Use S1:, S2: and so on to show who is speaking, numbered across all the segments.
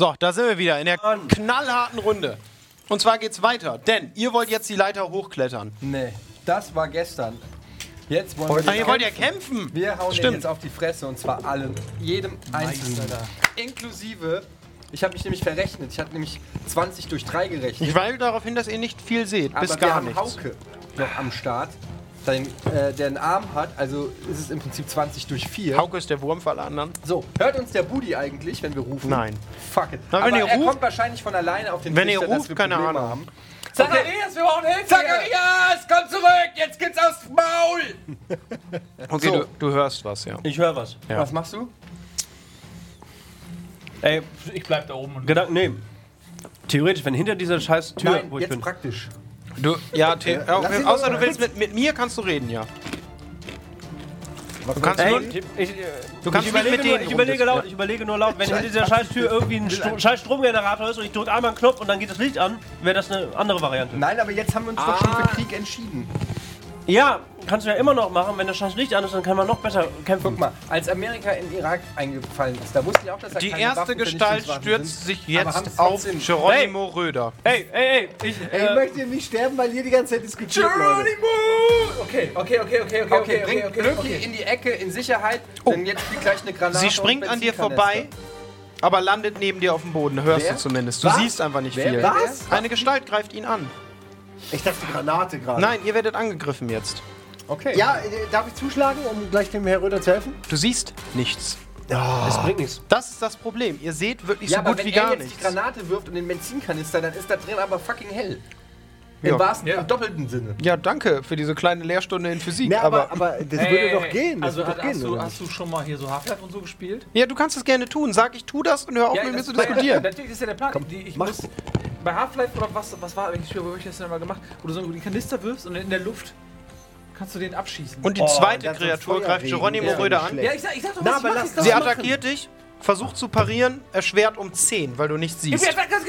S1: So, da sind wir wieder in der knallharten Runde. Und zwar geht's weiter, denn ihr wollt jetzt die Leiter hochklettern.
S2: Nee, das war gestern. Jetzt wollen wir
S1: Ihr wollt ja kämpfen.
S2: Wir hauen den jetzt auf die Fresse und zwar allen, jedem Einzelnen. Inklusive, ich habe mich nämlich verrechnet, ich hatte nämlich 20 durch 3 gerechnet.
S1: Ich weise darauf hin, dass ihr nicht viel seht, bis
S2: aber
S1: gar
S2: wir haben
S1: nichts.
S2: Hauke noch am Start, der einen Arm hat, also ist es im Prinzip 20 durch 4.
S1: Hauke ist der Wurm für alle anderen.
S2: So, hört uns der Budi eigentlich, wenn wir rufen?
S1: Nein.
S2: Fuck it.
S1: Na,
S2: Aber
S1: wenn ihr
S2: er
S1: ruft-
S2: kommt wahrscheinlich von alleine auf den
S1: Wenn ihr
S2: Trichter, dass
S1: ruft,
S2: wir
S1: keine
S2: Probleme
S1: Ahnung.
S2: haben.
S3: Zacharias, wir brauchen Hilfe!
S2: Zacharias, komm zurück, jetzt geht's aufs Maul!
S1: Okay,
S2: So.
S1: du hörst was, ja.
S4: Ich höre was.
S1: Ja.
S2: Was machst du?
S4: Ey,
S3: Ich bleib da oben und
S4: Gedanken, nee. Theoretisch, wenn hinter dieser scheiß Tür,
S2: Nein,
S4: wo ich
S2: jetzt
S4: bin.
S2: praktisch.
S1: Du, ja,
S5: lass ihn
S1: außer
S5: doch
S1: du willst mit mir, kannst du reden, ja.
S5: Was
S1: Du kannst
S4: Ey,
S1: nur,
S4: du
S1: kannst nicht mit denen
S4: ich überlege
S1: rumdiskutieren.
S4: laut, ich überlege nur laut, wenn hinter dieser scheiß Tür irgendwie ein scheiß Stromgenerator ist und ich drücke einmal einen Knopf und dann geht das Licht an, wäre das eine andere Variante.
S2: Nein, aber jetzt haben wir uns doch schon für Krieg entschieden.
S4: Ja, kannst du ja immer noch machen, wenn das scheiß Licht an ist, dann kann man noch besser kämpfen.
S2: Guck mal, als Amerika in Irak eingefallen ist, da wusste ich auch, dass da
S1: Die
S2: keine
S1: erste Gestalt
S2: Waffenvernichtungswaffen
S1: stürzt
S2: sind,
S1: sich
S2: aber haben
S1: jetzt
S2: es
S1: auf
S2: trotzdem-
S1: Geronimo Röder.
S4: Ey, ich,
S5: Ich möchte hier nicht sterben, weil ihr die ganze Zeit diskutiert, Leute.
S2: Okay, bring Glöckli in die Ecke in Sicherheit, denn jetzt fliegt gleich eine Granate.
S1: Sie
S2: und
S1: springt an dir
S2: Benzinkanister.
S1: vorbei, aber landet neben dir auf dem Boden. Hörst
S2: Wer?
S1: du zumindest. Du
S2: Was?
S1: siehst einfach nicht
S2: Wer?
S1: viel.
S5: Was?
S1: Eine Gestalt greift ihn an.
S5: Ich dachte Granate gerade.
S1: Nein, ihr werdet angegriffen jetzt.
S2: Okay.
S5: Ja, darf ich zuschlagen, um gleich dem Herr Röder zu helfen?
S1: Du siehst nichts.
S4: das bringt nichts.
S1: Das ist das Problem. Ihr seht wirklich
S2: Ja,
S1: so
S2: aber
S1: gut
S2: wenn
S1: wie
S2: er
S1: gar
S2: jetzt
S1: nichts.
S2: die Granate wirft und den Benzinkanister, dann ist da drin aber fucking hell.
S1: Ja.
S2: Im wahrsten, im doppelten Sinne.
S1: Ja, danke für diese kleine Lehrstunde in Physik.
S5: Ne,
S1: aber
S5: aber das würde doch gehen. Das
S3: Also
S5: würde doch gehen, oder?
S3: hast du schon mal hier so Half-Life und so gespielt?
S1: ja, du kannst es gerne tun. Sag, ich tu das und hör auf mit mir zu diskutieren.
S3: Natürlich ist ja der Plan. Ich muss bei Half-Life oder was war eigentlich früher, wo ich das denn mal gemacht? Wo du so die Kanister wirfst und in der Luft kannst du den abschießen.
S1: Und die zweite
S5: dann so ein
S1: Kreatur
S5: Feuerregen,
S1: greift Geronimo
S5: der ist
S1: Röder
S5: nicht
S1: an.
S5: schlecht.
S3: ja, ich sag doch,
S5: Na,
S3: was
S5: aber
S3: ich mach,
S5: lass
S3: ich sag
S1: Sie
S3: doch, was
S1: attackiert dich, versucht zu parieren, erschwert um 10, weil du nichts siehst.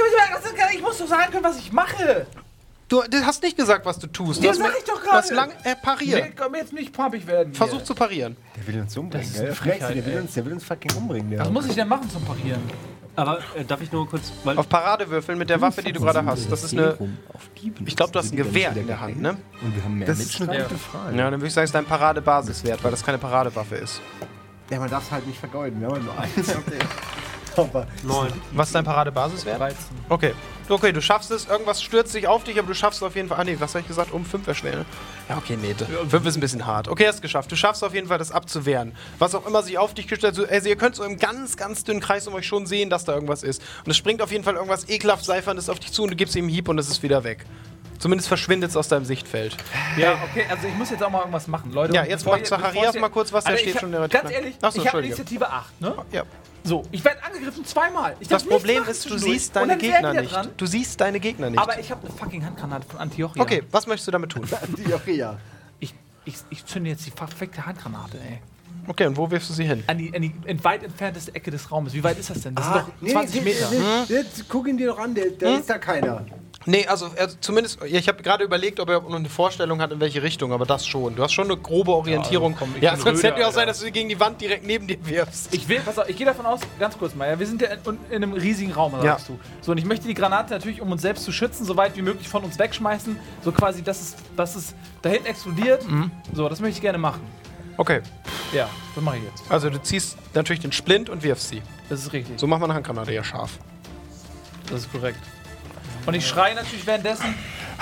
S3: ich muss doch sagen können, was ich mache.
S1: Du hast nicht gesagt, was du tust. Du
S3: Ja,
S1: hast
S3: sag
S1: mir-
S3: ich doch
S1: Du hast
S3: gerade.
S1: lang parieren.
S3: Nee, komm jetzt nicht pumpig werden.
S1: Versuch
S3: hier.
S1: zu parieren.
S2: Der will uns umbringen,
S5: Das ist eine Frechheit, der will uns fucking umbringen. Der
S3: Was muss ich denn machen zum Parieren?
S4: Aber darf ich nur kurz, weil
S1: Auf Parade würfeln mit der Waffe, die du gerade hast. Das ist eine. Ich glaube, du hast ein Gewehr in der Hand, ne?
S2: Und wir haben mehr
S5: Das ist eine
S2: Mitschnitt.
S5: gute Frage.
S1: Ja, dann würde ich sagen, es ist dein Paradebasiswert, weil das keine Paradewaffe ist.
S5: Ja, man darf es halt nicht vergeuden. Wir haben nur eins. Okay. Aber
S4: 9.
S1: Was ist dein Paradebasiswert?
S3: 13.
S1: Okay. Okay, du schaffst es. Irgendwas stürzt sich auf dich, aber du schaffst es auf jeden Fall. Ah, nee, was habe ich gesagt? Um 5 wäre schwer, ne? Ja, okay, nee. 5 ist ein bisschen hart. Okay, hast es geschafft. Du schaffst auf jeden Fall, das abzuwehren. Was auch immer sich auf dich gestellt hat. Also, ihr könnt so im ganz, ganz dünnen Kreis um euch schon sehen, dass da irgendwas ist. Und es springt auf jeden Fall irgendwas ekelhaft Seiferndes auf dich zu und du gibst ihm einen Hieb und es ist wieder weg. Zumindest verschwindet es aus deinem Sichtfeld.
S3: Ja, okay, also ich muss jetzt auch mal irgendwas machen, Leute.
S1: Ja,
S3: Und
S1: jetzt
S3: bevor
S1: macht
S3: ihr-
S1: Zacharias
S3: bevor ihr-
S1: mal kurz was, der
S3: Alter,
S1: steht
S3: ich
S1: schon
S3: hab-
S1: relativ
S3: Ganz
S1: lang.
S3: ehrlich,
S1: Achso,
S3: ich habe
S1: Entschuldige.
S3: Initiative 8, ne?
S1: Ja.
S3: So, ich werde angegriffen zweimal. Ich
S1: Das
S3: darf nichts
S1: Problem
S3: machen
S1: ist, du
S3: zwischendurch.
S1: siehst
S3: Und
S1: deine
S3: dann ist er
S1: Gegner
S3: wieder
S1: nicht.
S3: dran.
S1: Du siehst deine Gegner nicht.
S3: Aber ich habe eine fucking Handgranate von Antiochia.
S1: Okay, was möchtest du damit tun?
S5: Antiochia.
S3: Ich zünde jetzt die perfekte Handgranate, ey.
S1: Okay, und wo wirfst du sie hin?
S3: An die weit entfernteste Ecke des Raumes. Wie weit ist das denn? Das sind doch 20
S5: nee,
S3: Meter.
S5: Guck ihn dir doch an, da ist da keiner.
S1: Nee, also zumindest, ja, ich habe gerade überlegt, ob er noch eine Vorstellung hat, in welche Richtung, aber das schon. Du hast schon eine grobe Orientierung.
S3: komm, ich
S1: Ja,
S3: bin
S1: sonst
S3: Röder,
S1: hätte ja auch sein,
S3: Alter.
S1: dass du sie gegen die Wand direkt neben dir wirfst.
S3: Pass auf, ich gehe davon aus, ganz kurz mal, ja, wir sind ja in einem riesigen Raum, sagst du. So, und ich möchte die Granate natürlich, um uns selbst zu schützen, so weit wie möglich von uns wegschmeißen. So quasi, dass es da hinten explodiert. So, das möchte ich gerne machen.
S1: Okay,
S3: Ja, das mache ich jetzt.
S1: also du ziehst natürlich den Splint und wirfst sie.
S3: Das ist richtig.
S1: So macht man eine Handgranate ja scharf.
S3: Das ist korrekt. Und ich schreie natürlich währenddessen.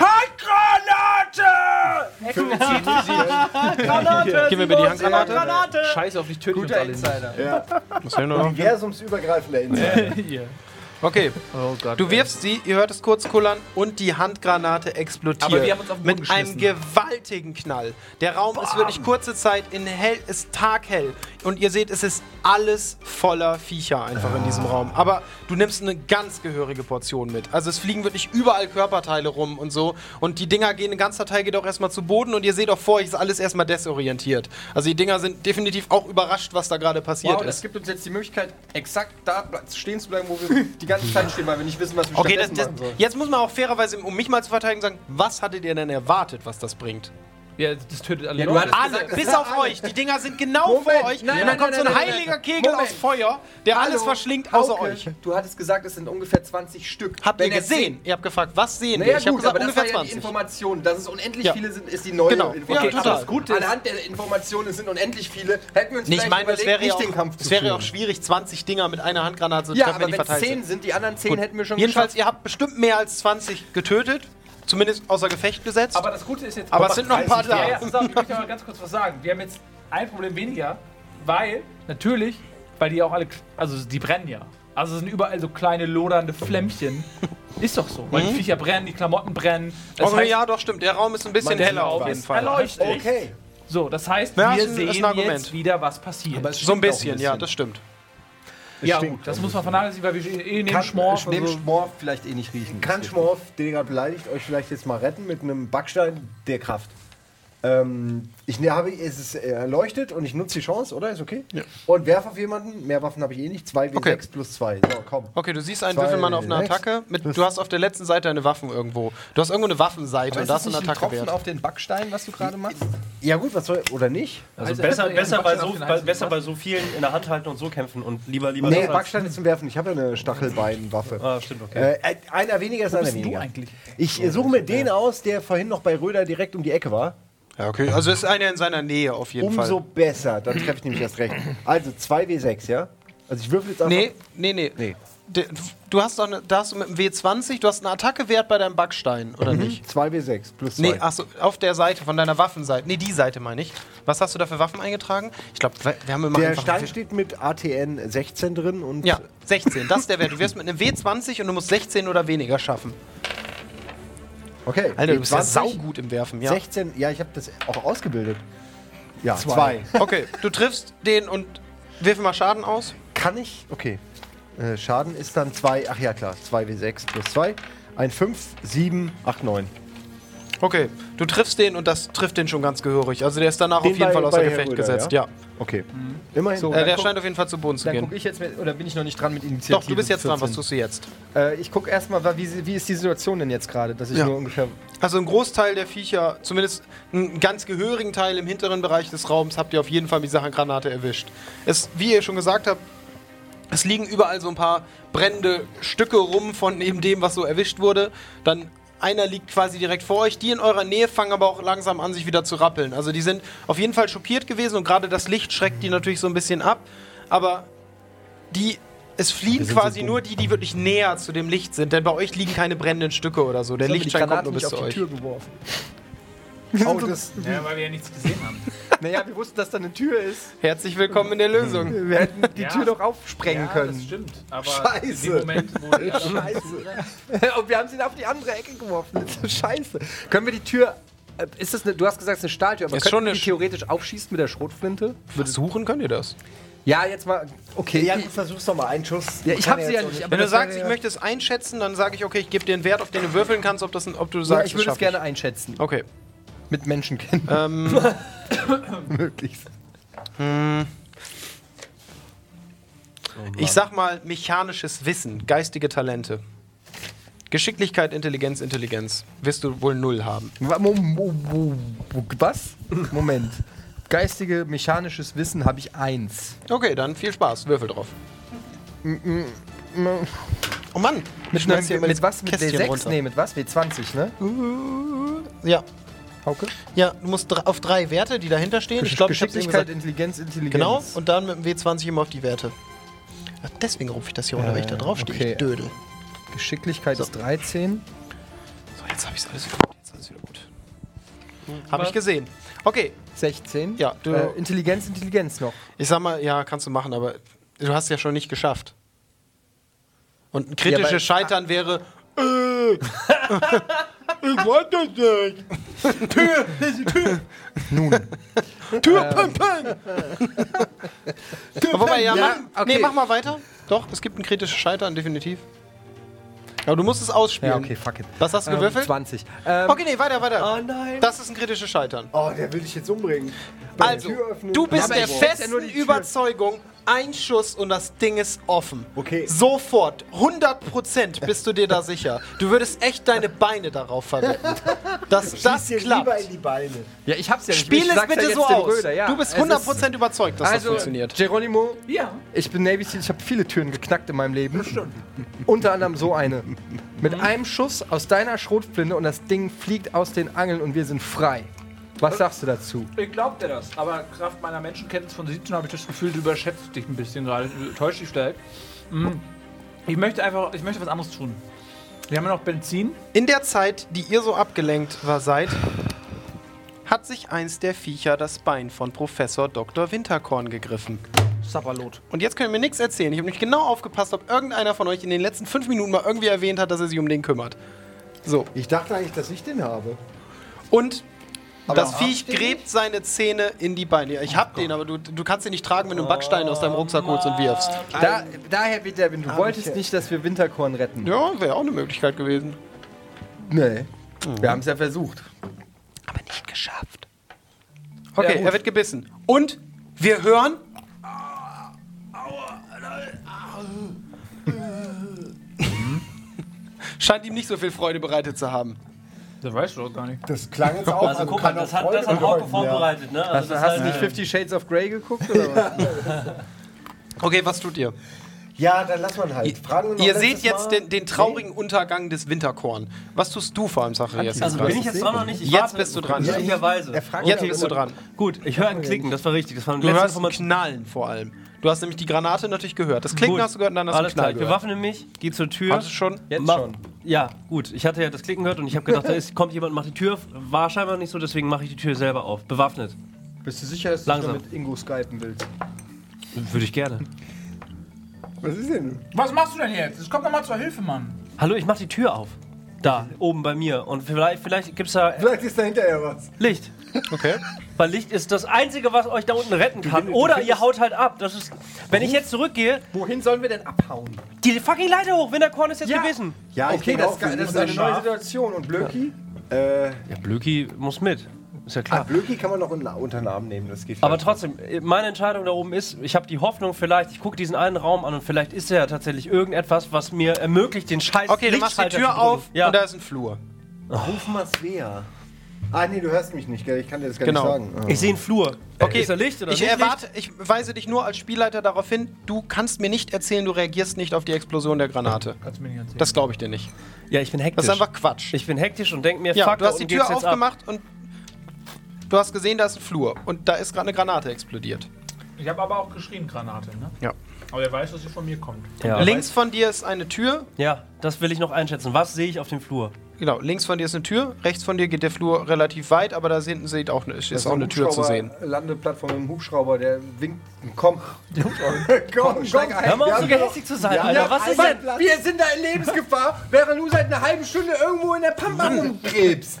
S4: Granate!
S1: Gib mir bitte die Handgranate.
S3: Scheiße auf dich, töte ich uns
S2: Guter
S3: alle.
S2: Insider.
S1: Was will nur noch?
S5: Universumsübergreifender Insider.
S3: Hier.
S1: Okay,
S3: Oh Gott.
S1: du wirfst sie, ihr hört es kurz kullern und die Handgranate explodiert.
S3: Aber wir haben uns auf den Boden
S1: mit einem gewaltigen Knall. Der Raum ist wirklich kurze Zeit ist taghell und ihr seht, es ist alles voller Viecher einfach in diesem Raum. Aber du nimmst eine ganz gehörige Portion mit. Also es fliegen wirklich überall Körperteile rum und so und die Dinger gehen, ein ganzer Teil geht auch erstmal zu Boden und ihr seht auch vor euch ist alles erstmal desorientiert. Also die Dinger sind definitiv auch überrascht, was da gerade passiert
S2: Wow, das
S1: ist.
S2: gibt uns jetzt die Möglichkeit, exakt da stehen zu bleiben, wo wir die ganze Zeit stehen, weil wir nicht wissen, was wir
S1: Okay,
S2: stattdessen machen sollen.
S1: jetzt muss man auch fairerweise, um mich mal zu verteidigen, sagen, was hattet ihr denn erwartet, was das bringt?
S3: Ja, das tötet alle
S2: Ja, du
S3: Leute.
S2: hattest
S1: Alle,
S2: gesagt,
S1: bis
S2: das
S1: auf
S2: sind alle.
S1: euch. Die Dinger sind genau
S2: Moment.
S1: vor euch.
S2: Nein,
S1: und dann
S2: nein,
S1: kommt so
S2: nein,
S1: ein
S2: nein,
S1: heiliger
S2: nein.
S1: Kegel
S2: Moment.
S1: aus Feuer, der alles
S2: Hallo,
S1: verschlingt, außer
S2: Hauke,
S1: euch.
S2: Du hattest gesagt, es sind ungefähr 20 Stück.
S1: Habt ihr
S2: Wenn er
S1: gesehen? Ihr habt gefragt, was sehen
S2: Naja,
S1: wir? Ich habe
S2: gut,
S1: gesagt,
S2: aber das war
S1: ungefähr
S2: ja die
S1: 20.
S2: Information. Dass es unendlich
S1: Ja.
S2: viele sind, ist die neue
S1: Genau.
S2: Information.
S1: Ja, total.
S2: Aber das Gute ist, anhand der Informationen, es sind unendlich viele, hätten wir uns
S1: Nee, ich
S2: vielleicht
S1: meine, es
S2: überlegt,
S1: wäre, ja
S2: nicht den Kampf
S1: auch,
S2: zu
S1: es wäre ja
S2: führen.
S1: auch schwierig, 20 Dinger mit einer Handgranate zu
S2: Ja,
S1: treffen,
S2: aber
S1: wenn die
S2: wenn es
S1: verteilt
S2: 10
S1: sind.
S2: sind, die anderen 10
S1: Gut.
S2: hätten wir schon
S1: Jedenfalls,
S2: geschafft.
S1: ihr habt bestimmt mehr als 20 getötet. Zumindest außer Gefecht gesetzt.
S3: Aber das Gute ist jetzt...
S1: Aber es sind noch ein paar
S3: Ja,
S1: da.
S3: ja, pass auf, ich möchte mal ganz kurz was sagen. Wir haben jetzt ein Problem weniger, weil die auch alle, also die brennen ja. Also es sind überall so kleine lodernde Flämmchen. Ist doch so, weil die Viecher brennen, die Klamotten brennen. Das
S1: Oh,
S3: heißt,
S1: ja, doch, stimmt. Der Raum ist ein bisschen
S3: der
S1: heller
S3: Raum
S1: auf jeden
S3: ist
S1: Fall.
S3: erleuchtet.
S5: Okay.
S3: So, das heißt,
S1: Ja,
S3: wir
S1: ist ein
S3: sehen
S1: Argument.
S3: jetzt wieder, was passiert.
S5: Aber es
S1: So ein
S5: stinkt auch
S1: bisschen, ja, das stimmt.
S3: ja,
S5: stinkt
S3: gut, das
S5: auch
S3: muss man vernachlässigen, weil wir eh neben
S5: Kann-
S3: Schmorf.
S2: Neben
S3: Also,
S2: Schmorf vielleicht eh nicht riechen.
S5: Kann Schmorf, den ihr gerade beleidigt, euch vielleicht jetzt mal retten mit einem Backstein der Kraft? Es ist erleuchtet und ich nutze die Chance, oder? Ist okay? Ja. Und werfe auf jemanden. Mehr Waffen habe ich eh nicht. 2W6
S1: Okay.
S5: plus 2. So, komm.
S1: Okay, du siehst einen
S5: Zwei,
S1: Würfelmann auf einer
S5: sechs.
S1: Attacke. Du hast auf der letzten Seite eine Waffen irgendwo. Du hast irgendwo eine Waffenseite und da hast du einen
S2: Tropfen
S1: Attackewert.
S2: auf den Backstein, was du gerade machst?
S5: Ja gut, was soll... Oder nicht?
S4: Also
S3: Also
S4: besser,
S3: hätte er
S4: besser,
S3: den
S4: bei
S3: Backstein
S4: so,
S3: auf den
S4: bei,
S3: heißen
S4: besser
S3: was?
S4: bei so vielen in der Hand halten und so kämpfen und lieber
S5: Nee,
S4: das als-
S5: Backstein ist zum Werfen. Ich habe ja eine Stachelbeinwaffe.
S4: Ah, stimmt, okay.
S5: Einer weniger ist
S3: Wo
S5: einer
S3: bist denn du
S5: weniger.
S3: eigentlich?
S5: Ich suche mir den aus, der vorhin noch bei Röder direkt um die Ecke war.
S1: Ja, okay. Also ist einer in seiner Nähe auf jeden
S5: Umso
S1: Fall.
S5: besser. Dann treffe ich nämlich erst recht. Also 2W6, ja? Also ich würfel jetzt einfach...
S1: Nee.
S5: Nee.
S1: Du hast doch da hast du mit dem W20, du hast einen Attackewert bei deinem Backstein, oder nicht?
S5: 2W6 plus 2.
S1: Nee, achso, auf der Seite, von deiner Waffenseite. Nee, die Seite meine ich. Was hast du da für Waffen eingetragen? Ich glaube, wir haben immer
S5: Der
S1: einfach...
S5: Stein steht mit ATN 16 drin und...
S1: Ja, 16. Das ist der Wert. Du wirst mit einem W20 und du musst 16 oder weniger schaffen.
S5: Okay.
S1: Alter, du bist ja
S5: W20,
S1: saugut im Werfen, ja.
S5: 16, ja, ich habe das auch ausgebildet. Ja, 2.
S1: Okay, du triffst den und wirf mal Schaden aus.
S5: Kann ich? Okay. Schaden ist dann 2, ach ja klar, 2W6 plus 2. Ein 5, 7, 8, 9.
S1: Okay, du triffst den und das trifft den schon ganz gehörig. Also der ist danach
S5: Den
S1: auf jeden
S5: bei-
S1: Fall außer
S5: bei
S1: Gefecht
S5: Herr Röder,
S1: gesetzt,
S5: ja?
S1: ja.
S5: Okay. Immerhin.
S2: So.
S1: Der
S2: Dann guck-
S1: scheint auf jeden Fall zu Boden zu
S2: Dann
S1: gehen.
S2: gucke ich jetzt, oder bin ich noch nicht dran mit Initiative?
S1: Doch, du bist jetzt dran. Was
S2: 14?
S1: tust du jetzt?
S2: Ich gucke erstmal, wie ist die Situation denn jetzt gerade, dass ich
S1: Ja.
S2: nur ungefähr...
S1: Also ein Großteil der Viecher, zumindest einen ganz gehörigen Teil im hinteren Bereich des Raums, habt ihr auf jeden Fall mit dieser Granate erwischt. Wie ihr schon gesagt habt, es liegen überall so ein paar brennende Stücke rum von eben dem, was so erwischt wurde. Dann einer liegt quasi direkt vor euch. Die in eurer Nähe fangen aber auch langsam an, sich wieder zu rappeln. Also die sind auf jeden Fall schockiert gewesen und gerade das Licht schreckt die natürlich so ein bisschen ab. Aber es fliehen quasi nur die wirklich näher zu dem Licht sind, denn bei euch liegen keine brennenden Stücke oder so. Der
S2: Haben wir die
S1: Lichtschein kommt
S2: Granate
S1: nur bis
S2: nicht
S1: zu
S2: auf die
S1: euch.
S2: Tür geworfen.
S5: Oh, das,
S3: Ja, weil wir ja nichts gesehen haben.
S2: Naja, wir wussten, dass da eine Tür ist.
S1: Herzlich willkommen in der Lösung.
S2: Wir hätten die
S3: Ja.
S2: Tür doch aufsprengen
S3: Das
S2: können.
S3: stimmt. Aber
S5: Scheiße.
S3: in dem Moment, wo die anderen
S2: Und wir haben sie auf die andere Ecke geworfen. Das ist so scheiße. Können wir die Tür... Ist das du hast gesagt, es ist eine Stahltür, aber
S1: Ist
S2: können
S1: schon
S2: wir
S1: eine
S2: die theoretisch aufschießen mit der Schrotflinte?
S1: Suchen könnt ihr das.
S2: Ja, jetzt mal... Okay.
S5: ja, gut, versuch's doch mal. Einen Schuss.
S2: Ja, ich
S5: Kann
S2: hab
S5: er
S2: sie
S5: jetzt
S2: ja
S5: auch
S2: nicht, aber
S1: Wenn du
S2: das
S1: sagst,
S2: wäre
S1: ich
S2: ja-
S1: möchte es einschätzen, dann sage ich, okay, ich gebe dir einen Wert, auf den du würfeln kannst, ob du
S2: Ja,
S1: sagst,
S2: ich würde
S1: das
S2: es gerne
S1: schaff
S2: einschätzen.
S1: Okay.
S2: Mit Menschenkenntnis. Möglichst.
S1: Ich sag mal mechanisches Wissen, geistige Talente. Geschicklichkeit, Intelligenz. Wirst du wohl 0 haben.
S2: Was? Moment. Geistige, mechanisches Wissen habe ich 1.
S1: Okay, dann viel Spaß. Würfel drauf. Oh Mann.
S2: Mit,
S1: schmeiß hier immer
S2: mit
S1: das
S2: was? Mit
S1: Kästchen
S2: W6?
S1: runter.
S2: Nee, mit was? W20, ne?
S1: Ja.
S2: Hauke?
S1: Ja, du musst auf 3 Werte, die dahinter stehen. Ich glaube, ich hab's eben
S2: Geschicklichkeit,
S1: gesagt.
S2: Intelligenz.
S1: Genau, und dann mit dem W20 immer auf die Werte. Ach, deswegen rufe ich das hier runter, weil ich da drauf stehe.
S2: okay.
S1: Ich Dödel.
S2: Geschicklichkeit ist 13.
S1: So, jetzt habe ich alles wieder gut. Jetzt alles wieder gut. Habe ich gesehen. Okay,
S2: 16.
S1: Ja, du-
S2: Intelligenz noch.
S1: ich sag mal, ja, kannst du machen, aber du hast ja schon nicht geschafft. Und ein kritisches
S2: aber-
S1: Scheitern wäre. Ich wollte das nicht. Tür.
S2: Nun.
S1: Tür, pam, pam. Wobei, ja,
S2: okay.
S1: nee, mach mal weiter. Doch, es gibt ein kritisches Scheitern, definitiv. Aber du musst es ausspielen.
S2: Ja, okay, fuck it.
S1: Was hast du gewürfelt?
S2: 20.
S1: Okay, nee, weiter.
S2: Oh nein.
S1: Das ist ein kritisches Scheitern.
S5: Oh, der will dich jetzt umbringen. Bei der
S1: Also,
S5: Tür öffnen.
S1: du bist
S2: aber
S1: der
S2: ich schätze ja
S1: festen
S2: nur die Tür.
S1: Überzeugung, ein Schuss und das Ding ist offen.
S5: Okay.
S1: Sofort. 100% bist du dir da sicher. Du würdest echt deine Beine darauf verwenden. Dass das
S5: Schieß dir
S1: klappt.
S5: lieber in die Beine.
S2: Ja, ich hab's ja nicht.
S1: Spiel
S2: Ich
S1: es
S2: sag's ja
S1: bitte
S2: jetzt
S1: so
S2: dem
S1: aus.
S2: Röder, ja.
S1: Du bist
S2: Es ist-
S1: 100% überzeugt, dass das
S2: Also,
S1: funktioniert.
S2: Geronimo,
S3: Ja.
S2: ich bin Navy Seal, ich habe viele Türen geknackt in meinem Leben. Unter anderem so eine. Mit einem Schuss aus deiner Schrotflinte und das Ding fliegt aus den Angeln und wir sind frei. Was sagst du dazu?
S3: Ich glaub dir das. Aber Kraft meiner Menschenkenntnis von 17 habe ich das Gefühl, du überschätzt dich ein bisschen gerade. Du täuschst dich vielleicht. Ich möchte was anderes tun. Wir haben ja noch Benzin.
S1: In der Zeit, die ihr so abgelenkt seid, hat sich eins der Viecher das Bein von Professor Dr. Winterkorn gegriffen.
S3: Sapperlot.
S1: Und jetzt könnt ihr mir nichts erzählen. Ich habe nicht genau aufgepasst, ob irgendeiner von euch in den letzten 5 Minuten mal irgendwie erwähnt hat, dass er sich um den kümmert. So.
S5: Ich dachte eigentlich, dass ich den habe.
S1: Und das
S5: Aber
S1: Viech gräbt seine Zähne in die Beine. Ja, ich hab den, aber du kannst den nicht tragen, wenn du einen Backstein aus deinem Rucksack holst und wirfst.
S2: Daher, Wiederwind, du wolltest nicht, dass wir Winterkorn retten.
S1: Ja, wäre auch eine Möglichkeit gewesen.
S2: Nee. Wir haben es ja versucht.
S1: Aber nicht geschafft. Okay,
S3: gut.
S1: er wird gebissen. Und wir hören... Scheint ihm nicht so viel Freude bereitet zu haben.
S3: Das weißt du doch gar nicht.
S5: Das klang jetzt auch.
S4: Also guck mal,
S5: kann
S4: das
S5: auch
S4: hat
S5: Freude
S4: Hauke
S5: bedeuten,
S4: vorbereitet, ne? Also das
S2: Hast du
S4: heißt,
S2: nicht 50 Shades of Grey geguckt? Oder was?
S1: Okay, was tut ihr?
S5: Ja, dann lass man halt. Fragen wir noch
S1: Ihr
S5: letztes
S1: seht jetzt
S5: Mal?
S1: den traurigen Untergang des Winterkorn. Was tust du vor allem, Sache jetzt?
S4: also bin ich jetzt dran oder nicht? Ich
S1: Jetzt
S4: warte
S1: bist du dran.
S4: Möglicherweise.
S5: Er fragt
S1: Jetzt
S5: ja,
S1: bist du dran.
S4: Gut, ich höre ein Klicken, das war richtig. Das war eine
S1: Du
S4: letzte
S1: hörst ein
S4: Information.
S1: Knallen vor allem. Du hast nämlich die Granate natürlich gehört. Das Klicken
S4: Gut.
S1: hast du gehört und dann hast du
S4: Alles
S1: einen Knall
S4: klar, ich
S1: gehört.
S4: bewaffne mich, geh zur Tür.
S1: Hast du schon?
S2: Jetzt
S4: Ma-
S2: schon.
S4: Ja, gut. Ich hatte ja das Klicken gehört und ich habe gedacht, kommt jemand und macht die Tür auf. War scheinbar nicht so, deswegen mache ich die Tür selber auf. Bewaffnet.
S2: Bist du sicher, dass du
S4: Langsam.
S2: mit Ingo skypen willst?
S4: Würde ich gerne.
S5: Was ist denn?
S3: Was machst du denn jetzt? Es kommt doch mal zur Hilfe, Mann.
S4: Hallo, ich mache die Tür auf. Da, oben bei mir. Und vielleicht gibt es da
S5: Vielleicht ist da hinterher was.
S4: Licht.
S1: Okay.
S4: Weil Licht ist das Einzige, was euch da unten retten kann. Oder ihr haut halt ab. Das ist, wenn ich jetzt zurückgehe,
S2: Wohin sollen wir denn abhauen?
S4: die fucking Leiter hoch. Winterkorn ist jetzt
S2: Ja.
S4: gebissen.
S5: Ja, ich
S2: Okay,
S5: denke
S2: das,
S5: auch, wir
S2: das ist
S5: müssen
S2: eine
S5: dann-
S2: neue Situation. Und Blöki?
S4: Ja, Blöki muss mit. Ist ja klar.
S5: Blöki kann man noch unter den Arm nehmen, das geht
S4: Aber
S5: vielleicht.
S4: trotzdem, meine Entscheidung da oben ist, ich habe die Hoffnung vielleicht, ich gucke diesen einen Raum an und vielleicht ist ja tatsächlich irgendetwas, was mir ermöglicht, den Scheiß
S1: Okay, du machst die
S4: Lichtschalter
S1: Tür
S4: zu drücken.
S1: auf
S4: Ja.
S1: und da ist ein Flur.
S5: Ruf mal Svea. Ah, nee, du hörst mich nicht, gell? Ich kann dir das gar
S1: Genau.
S5: nicht sagen. Ah.
S4: Ich sehe einen Flur.
S1: Okay,
S4: Ist da Licht oder
S1: ich
S4: nicht
S1: erwarte, ich weise dich nur als Spielleiter darauf hin, du kannst mir nicht erzählen, du reagierst nicht auf die Explosion der Granate.
S3: Kannst du mir nicht erzählen.
S1: Das glaube ich dir nicht.
S4: Licht? Ja, ich bin hektisch.
S1: Das ist einfach Quatsch.
S4: Ich bin hektisch und denke mir,
S1: Ja,
S4: fuck,
S1: du hast
S4: da
S1: die
S4: unten
S1: Tür
S4: geht's jetzt ab.
S1: aufgemacht und du hast gesehen, da ist ein Flur und da ist gerade eine Granate explodiert.
S3: Ich habe aber auch geschrien, Granate, ne?
S1: Ja.
S3: Aber er weiß, dass sie von mir kommt.
S4: Ja.
S1: Links von dir ist eine Tür.
S4: Ja, das will ich noch einschätzen. Was sehe ich auf dem Flur?
S1: Genau, links von dir ist eine Tür, rechts von dir geht der Flur relativ weit, aber da hinten ist auch eine Tür zu sehen.
S2: Landeplattform im Hubschrauber, der winkt. Komm. komm, steig ein.
S4: Hör mal auf,
S2: Wir
S4: so
S2: haben
S4: gehässig zu sein, Alter. Was ist
S2: Mann,
S4: denn?
S2: wir sind da in Lebensgefahr, während du seit einer halben Stunde irgendwo in der Pampa rumkrebst.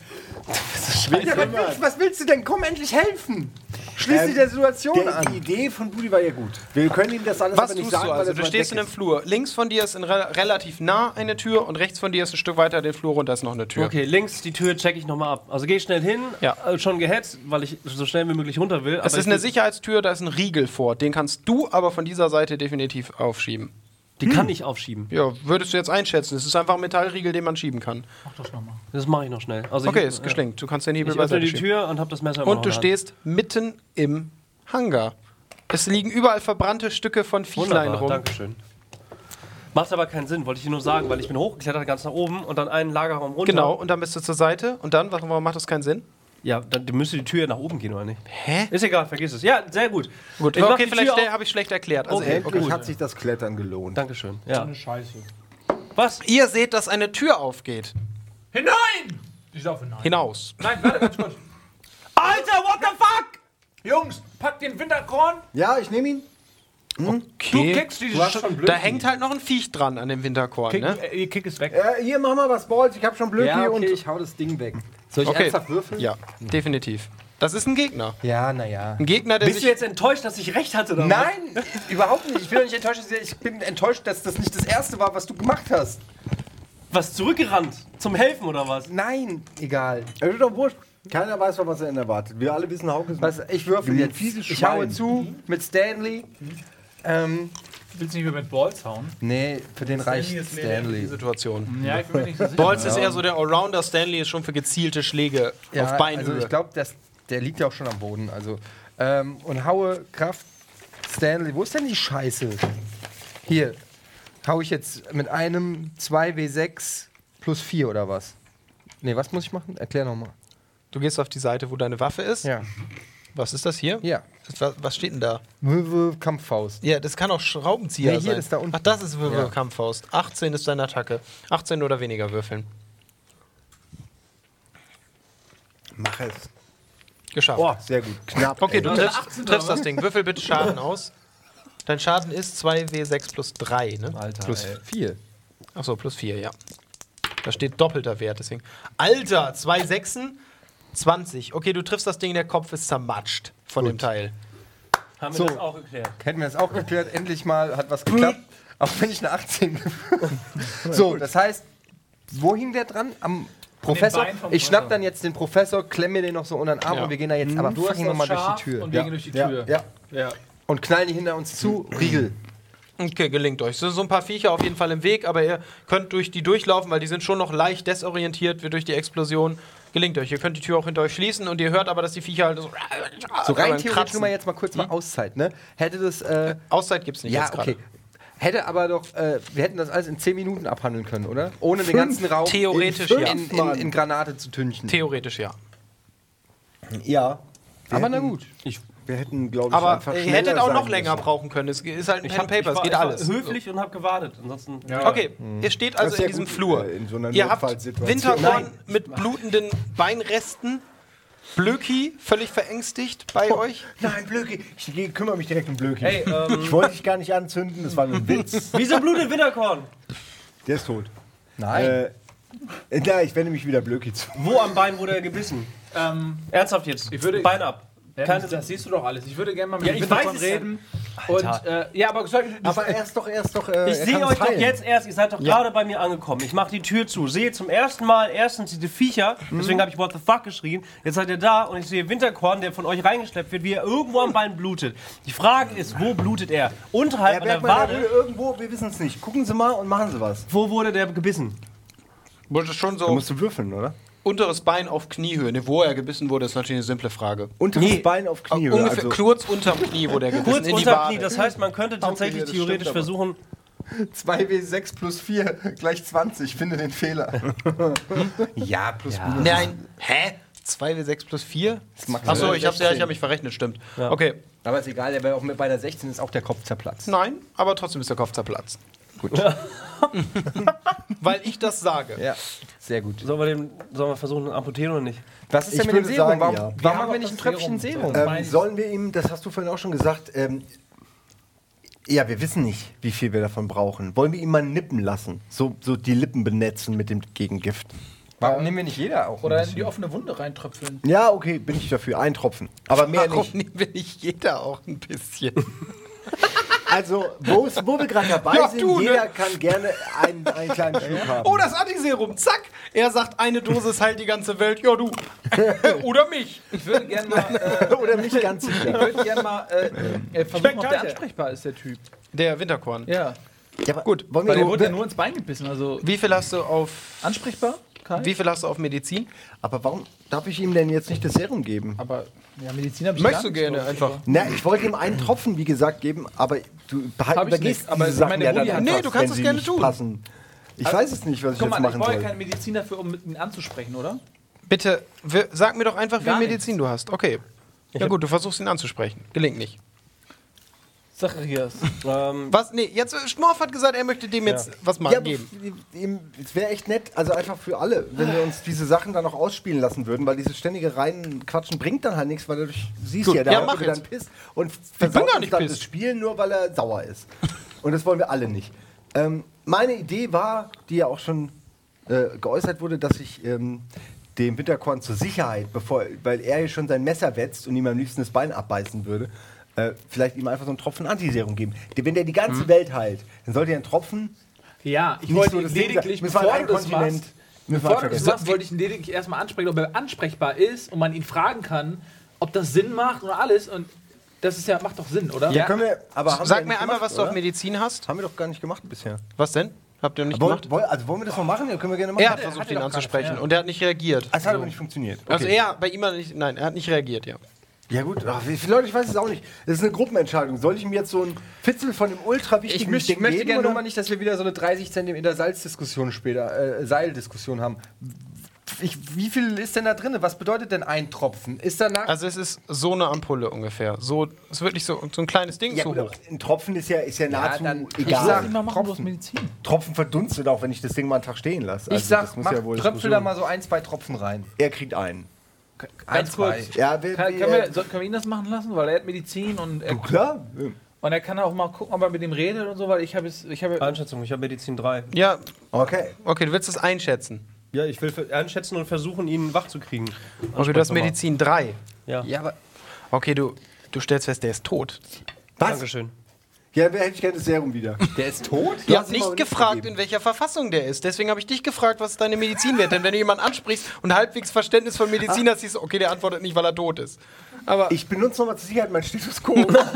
S2: Ja, was willst du denn? Komm, endlich helfen! Schließ dich der Situation
S5: Die
S2: an.
S5: Idee von Budi war ja gut. Wir können ihm das alles
S1: Was
S5: aber nicht
S1: tust
S5: sagen,
S1: du
S5: weil
S1: also?
S5: das
S1: Du
S5: weit
S1: stehst in
S5: weg
S1: einem Flur. Links von dir ist relativ nah eine Tür und rechts von dir ist ein Stück weiter den Flur runter ist noch eine Tür.
S4: Okay, links die Tür checke ich nochmal ab. Also gehe ich schnell hin,
S1: Ja.
S4: schon gehetzt, weil ich so schnell wie möglich runter will.
S1: Es ist eine Sicherheitstür, da ist ein Riegel vor. Den kannst du aber von dieser Seite definitiv aufschieben.
S4: Die kann ich aufschieben.
S1: Ja, würdest du jetzt einschätzen. Es ist einfach ein Metallriegel, den man schieben kann.
S3: Mach das nochmal.
S4: Das mache ich noch schnell. Also
S1: Okay,
S4: ich,
S1: ist geschenkt. Du kannst den Hebel
S4: Ich öffne
S1: beiseite
S4: die
S1: schieben.
S4: Tür und habe das Messer immer noch
S1: Und du
S4: in der Hand.
S1: stehst mitten im Hangar. Es liegen überall verbrannte Stücke von Viechlein
S4: Wunderbar,
S1: rum.
S4: Dankeschön. Macht aber keinen Sinn, wollte ich dir nur sagen, weil ich bin hochgeklettert ganz nach oben und dann einen Lagerraum runter.
S1: Genau, und dann bist du zur Seite. Und dann, warum macht das keinen Sinn?
S4: Ja, dann müsste die Tür nach oben gehen, oder nicht?
S1: Hä?
S4: Ist egal, vergiss es. Ja, sehr gut.
S1: Gut,
S4: Ich mach
S1: okay,
S4: die
S1: vielleicht
S4: Tür auf.
S1: habe ich schlecht erklärt. Also,
S4: Okay.
S5: Endlich
S4: gut.
S5: hat sich das Klettern gelohnt.
S4: Dankeschön. Ja.
S3: Eine Scheiße.
S4: Was?
S1: ihr seht, dass eine Tür aufgeht.
S3: Hinein! Ich laufe hinein.
S1: Hinaus.
S3: Nein, warte ganz kurz.
S4: Alter, what the fuck?
S3: Jungs, pack den Winterkorn.
S5: Ja, ich nehme ihn.
S3: Du
S1: Okay.
S3: kickst dieses
S2: Du hast schon Blöki.
S1: Da hängt halt noch ein Viech dran an dem Winterkorn,
S3: Kick,
S1: ne?
S3: Kick ist weg.
S5: Hier, mach mal was, Balls. Ich hab schon Blöki
S2: Ja,
S5: und...
S2: okay, ich hau das Ding weg. Soll ich
S1: Okay.
S2: ernsthaft würfeln?
S1: Ja, definitiv. Das ist ein Gegner.
S2: Ja, naja.
S1: Ein Gegner, der
S4: Bist du
S1: sich...
S4: jetzt enttäuscht, dass ich recht hatte? Oder
S2: Nein, überhaupt nicht. Ich bin doch nicht enttäuscht. Ich bin enttäuscht, dass das nicht das Erste war, was du gemacht hast.
S4: Was, zurückgerannt? Zum Helfen oder was?
S2: Nein, egal.
S5: Es ist doch wurscht. Keiner weiß, was er erwartet. Wir alle wissen, Hauke ist...
S2: Was, ich würfel
S5: Du
S2: jetzt.
S5: fieses
S2: Ich haue
S5: Schwein.
S2: zu mit Stanley.
S3: Willst du nicht mehr mit Balls hauen?
S2: Nee, für den reicht
S1: Die
S2: Stanley.
S1: Situation.
S3: Ja, ich bin mir nicht so sicher.
S1: Balls ist eher so der Allrounder, Stanley ist schon für gezielte Schläge auf Beinhöhe.
S2: Also ich glaube, der liegt ja auch schon am Boden. Also, und haue Kraft Stanley. Wo ist denn die Scheiße? Hier. Hau ich jetzt mit einem 2W6 plus 4 oder was? Nee, was muss ich machen? Erklär nochmal.
S1: Du gehst auf die Seite, wo deine Waffe ist.
S2: Ja.
S1: Was ist das hier?
S2: Ja.
S1: Was steht denn da?
S2: Kampffaust.
S1: Ja, das kann auch Schraubenzieher
S2: Nee, hier
S1: sein.
S2: ist da unten.
S1: Ach, das ist
S2: Ja.
S1: Kampffaust. 18 ist deine Attacke. 18 oder weniger würfeln.
S5: Mach es.
S1: Geschafft.
S5: Oh, sehr gut. Knapp.
S1: Okay,
S5: ey.
S1: du
S3: Also
S1: triffst das Ding. Würfel bitte Schaden aus. Dein Schaden ist 2W6 plus 3, ne?
S4: Alter,
S2: Plus 4.
S1: Achso, plus 4, ja. Da steht doppelter Wert, deswegen. Alter, 2 Sechsen, 20. Okay, du triffst das Ding, der Kopf ist zermatscht von dem Teil.
S4: Haben wir
S2: So.
S4: das auch geklärt.
S2: Hätten wir das auch geklärt. Endlich mal hat was geklappt. Auch wenn ich eine 18 So, das heißt, wo hing der dran? Am Professor?
S3: Bein vom
S2: Ich schnapp
S3: Professor.
S2: dann jetzt den Professor, klemme mir den noch so unter den Arm
S1: Ja.
S2: und wir gehen da jetzt aber
S3: Du hast
S2: fucking
S3: das
S2: nochmal durch
S3: Schaf
S2: die Tür.
S3: und wir gehen durch die Tür.
S2: Ja.
S3: Ja.
S2: Und knallen die hinter uns zu. Riegel.
S1: Okay, gelingt euch. Es sind so ein paar Viecher auf jeden Fall im Weg, aber ihr könnt durch die durchlaufen, weil die sind schon noch leicht desorientiert wie durch die Explosion. Gelingt euch. Ihr könnt die Tür auch hinter euch schließen und ihr hört aber, dass die Viecher halt so
S2: So rein theoretisch
S1: kratzen.
S2: nur mal jetzt mal kurz mal Auszeit, ne? Hätte das,
S1: Auszeit gibt's nicht
S2: ja,
S1: jetzt gerade.
S2: okay. Hätte aber doch, wir hätten das alles in 10 Minuten abhandeln können, oder? Ohne den ganzen Raum
S1: Theoretisch
S5: in
S1: ja.
S2: in Granate zu tünchen.
S1: Theoretisch ja.
S5: Ja.
S2: Aber na gut.
S5: Wir hätten, glaube ich,
S1: Aber
S5: einfach
S1: ihr
S5: schneller
S1: hättet auch
S5: sein
S1: noch länger
S5: müssen.
S1: brauchen können. Es ist halt ein Pen
S4: Ich
S1: Paper, es
S4: war-
S1: geht
S4: ich war
S1: alles.
S4: höflich und habe gewartet. Ansonsten.
S1: Okay, ihr steht also
S5: Das ist ja
S1: in diesem
S5: gut,
S1: Flur.
S5: in so einer
S1: Ihr habt
S5: Notfallsituation.
S1: Winterkorn mit blutenden Beinresten. Blöki, völlig verängstigt bei euch.
S5: Nein, Blöki. Ich kümmere mich direkt um Blöki.
S4: Hey,
S5: Ich wollte dich gar nicht anzünden, das war nur ein Witz.
S4: wieso blutet Winterkorn?
S5: Der ist tot.
S2: Nein.
S5: Ja, ich wende mich wieder Blöki zu.
S4: Wo am Bein wurde er gebissen? Ernsthaft jetzt.
S3: Ich würde-
S4: Bein ab.
S3: Keine, das siehst du doch alles. Ich würde gerne mal mit
S4: Ja,
S3: dem
S4: ich
S3: Winterkorn
S4: weiß es ja.
S3: reden. Und, ja, aber soll ich,
S5: Aber erst doch.
S4: Ich sehe euch doch jetzt erst, ihr seid doch gerade bei mir angekommen. Ich mache die Tür zu, sehe zum ersten Mal erstens diese Viecher, deswegen habe ich What the fuck geschrien. Jetzt seid ihr da und ich sehe Winterkorn, der von euch reingeschleppt wird, wie er irgendwo am Bein blutet. Die Frage ist, wo blutet er? Unterhalb an der Wade?
S5: Irgendwo, wir wissen es nicht. Gucken Sie mal und machen Sie was.
S4: Wo wurde der gebissen?
S1: Wurde schon
S5: Da
S1: so
S5: musst du würfeln, oder?
S1: unteres Bein auf Kniehöhe. Ne, wo er gebissen wurde, ist natürlich eine simple Frage.
S5: Unteres Bein auf Kniehöhe.
S1: Ungefähr
S5: also
S1: kurz unterm Knie wurde er gebissen.
S4: Kurz
S1: in die
S4: unter
S1: Wade.
S4: Knie, das heißt, man könnte tatsächlich
S2: das
S4: theoretisch
S2: stimmt aber.
S4: versuchen.
S2: 2W6 plus 4 gleich 20. Finde den Fehler. ja, plus minus.
S1: Nein, hä? 2W6 plus 4?
S2: macht
S1: Achso, ich
S2: 16.
S1: hab mich verrechnet, stimmt. Okay.
S2: Aber ist egal, der wäre auch mit bei der 16 ist auch der Kopf zerplatzt.
S1: Nein, aber trotzdem ist der Kopf zerplatzt.
S2: Gut.
S1: Weil ich das sage.
S2: Ja, sehr gut.
S4: Sollen wir versuchen, einen amputieren oder nicht?
S2: Was ist denn
S5: Ich
S2: mit dem
S5: würde
S2: Serum?
S5: sagen,
S2: Warum,
S5: ja.
S2: warum machen wir nicht ein Tröpfchen Serum?
S5: sollen wir ihm, das hast du vorhin auch schon gesagt, ja, wir wissen nicht, wie viel wir davon brauchen. Wollen wir ihm mal nippen lassen? So die Lippen benetzen mit dem Gegengift.
S2: Warum nehmen wir nicht jeder auch?
S3: oder
S2: ein
S3: in die
S2: bisschen?
S3: offene Wunde reintröpfeln.
S5: Ja, okay, bin ich dafür. Ein Tropfen. Aber mehr
S1: Warum
S5: nicht.
S1: nehmen wir nicht jeder auch ein bisschen?
S5: Also, wo wir gerade dabei
S1: Ja,
S5: sind,
S1: du, ne?
S5: jeder kann gerne einen kleinen Schluck haben.
S1: Oh, das Antiserum, zack! Er sagt, eine Dosis heilt die ganze Welt. Ja, du. Oder mich.
S3: Ich würde gerne mal,
S5: Oder nicht ganz
S3: ich
S5: sicher.
S3: würde gerne mal versuchen, ob der ansprechbar ist, der Typ.
S1: Der Winterkorn.
S3: Ja.
S5: Ja, aber
S1: Gut,
S5: wollen
S3: Weil der
S5: wir,
S3: wurde ja nur ins Bein gebissen. Also
S1: Wie viel hast du auf
S3: ansprechbar? Kai?
S1: Wie viel hast du auf Medizin?
S5: aber warum darf ich ihm denn jetzt nicht das Serum geben?
S3: Aber ja, Medizin habe ich
S1: Möchtest
S3: gar
S1: du
S3: nichts
S1: gerne
S3: drauf,
S1: einfach?
S3: aber-
S5: Na, ich wollte ihm einen Tropfen, wie gesagt, geben, aber du
S3: Hab ich
S5: übergehst
S3: nicht, aber
S5: diese Sachen
S3: meine
S5: ja
S3: Mutti
S5: dann
S3: hat
S5: einfach,
S1: Nee, du kannst
S5: wenn
S1: es
S5: sie
S1: gerne
S5: nicht
S1: tun.
S5: passen. Ich weiß es nicht, was ich
S3: Guck
S5: jetzt
S3: mal, ich
S5: machen
S3: brauche ja
S5: soll.
S3: keine Medizin dafür, um ihn anzusprechen, oder?
S1: Bitte, sag mir doch einfach, wie
S3: Gar
S1: viel Medizin du hast. Okay. Ja gut, du versuchst ihn anzusprechen. Gelingt nicht.
S3: Zacharias.
S1: Was? Nee, jetzt Schmorf hat gesagt, er möchte dem jetzt was mal
S5: Ja, aber
S1: geben.
S5: es wäre echt nett, also einfach für alle, wenn wir uns diese Sachen dann noch ausspielen lassen würden, weil dieses ständige Reinquatschen bringt dann halt nichts, weil du siehst
S1: Gut,
S5: ja, der
S1: ja,
S5: Hauke
S1: mach
S5: dann
S1: jetzt.
S5: pisst und
S1: bin
S5: versaut
S1: gar
S5: uns
S1: nicht
S5: dann
S1: pisst.
S5: das Spiel, nur weil er sauer ist. Und das wollen wir alle nicht. Meine Idee war, die ja auch schon geäußert wurde, dass ich dem Winterkorn zur Sicherheit, weil er hier schon sein Messer wetzt und ihm am liebsten das Bein abbeißen würde, vielleicht ihm einfach so einen Tropfen Antiserum geben. Wenn der die ganze Welt heilt, dann sollte er einen Tropfen.
S3: Ja, ich
S5: Nicht
S3: wollte
S5: so
S3: ihn
S5: das Ding
S3: lediglich,
S5: sein. Müssen wir
S3: bevor
S5: ein
S3: du das
S5: Kontinent-
S3: machst,
S5: müssen wir
S3: bevor du das
S5: vergessen.
S3: machst, wollte ich ihn lediglich erstmal ansprechen, ob er ansprechbar ist und man ihn fragen kann, ob das Sinn macht oder alles. Und das ist ja, macht doch Sinn, oder?
S5: Ja, können wir, aber haben
S1: Sag
S5: wir
S1: mir
S5: nicht
S1: einmal,
S5: gemacht,
S1: was du auf
S5: oder?
S1: Medizin hast.
S5: Haben wir doch gar nicht gemacht bisher.
S1: Was denn? Habt ihr noch nicht gemacht?
S5: Wollen wir das noch machen? Ja, können wir gerne machen.
S1: Er hat versucht, ihn anzusprechen und er hat nicht reagiert.
S5: Es hat aber nicht funktioniert.
S1: Also bei ihm hat nicht, nein, er hat nicht reagiert, ja.
S5: Ja gut, ach, wie viele Leute, ich weiß es auch nicht. Das ist eine Gruppenentscheidung. Soll ich mir jetzt so ein Fitzel von dem ultra wichtigen
S2: Ich möchte
S5: geben,
S2: gerne
S5: oder?
S2: nur mal nicht, dass wir wieder so eine 30 cm Salzdiskussion später, Seildiskussion haben. Wie viel ist denn da drin? Was bedeutet denn ein Tropfen? Ist danach...
S1: Also es ist so eine Ampulle ungefähr. So, es ist wirklich so ein kleines Ding,
S5: Ja,
S1: so
S5: gut,
S1: hoch.
S5: ein Tropfen ist ja nahezu
S2: dann-
S3: Ich
S5: egal.
S3: sag immer, machen bloß Medizin.
S5: Tropfen verdunstet auch, wenn ich das Ding mal einen Tag stehen lasse.
S2: ich
S5: Also,
S2: sag,
S5: das muss
S2: mach,
S5: ja wohl
S2: tröpfel da
S5: Diskussion-
S2: mal so 1, 2 Tropfen rein.
S5: Er kriegt einen.
S3: Ganz kurz.
S5: Ja,
S3: Können wir ihn das machen lassen? Weil er hat Medizin und er,
S5: klar.
S3: und er kann auch mal gucken, ob er mit dem redet und so, weil ich habe
S4: Einschätzung, ich habe Medizin 3.
S1: Ja,
S5: Okay.
S1: okay, du willst das einschätzen.
S4: Ja, ich will einschätzen und versuchen, ihn wach zu kriegen.
S1: Okay, du hast Medizin 3.
S4: Ja.
S2: Ja, aber...
S1: Okay, du stellst fest, der ist tot.
S5: Was?
S4: Dankeschön.
S5: Ja, wer hätte ich gerne das Serum wieder.
S2: Der ist tot?
S1: Ihr
S5: hast
S1: habt
S5: ihm aber
S1: nicht
S5: nicht
S1: gefragt,
S5: gegeben.
S1: in welcher Verfassung der ist. Deswegen habe ich dich gefragt, was ist deine Medizinwert. Denn wenn du jemanden ansprichst und halbwegs Verständnis von Medizin hast, siehst du, okay, der antwortet nicht, weil er tot ist. Aber
S5: Ich benutze nochmal zur Sicherheit mein Stethoskop.